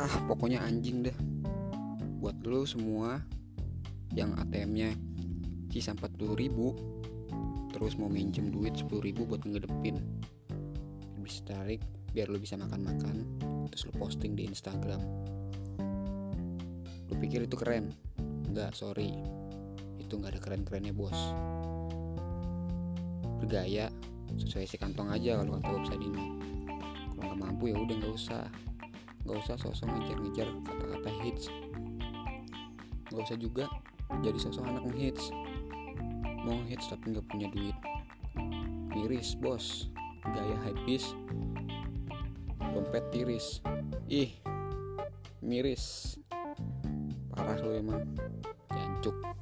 Pokoknya anjing deh. Buat lo semua yang ATM-nya sisa 40.000, terus mau minjem duit 10.000 buat ngedepin, bisa tarik biar lo bisa makan-makan, terus lo posting di Instagram. Lo pikir itu keren? Enggak, sorry, itu gak ada keren-kerennya bos. Bergaya sesuai isi kantong aja kalau kata Bob Sadino. Kalau nggak mampu ya udah nggak usah sosok ngejar kata-kata hits. Nggak usah juga jadi sosok anak ngehits. Mau ngehits tapi nggak punya duit, miris bos. Gaya hypebeast, dompet tiris, miris parah lo emang, jancuk.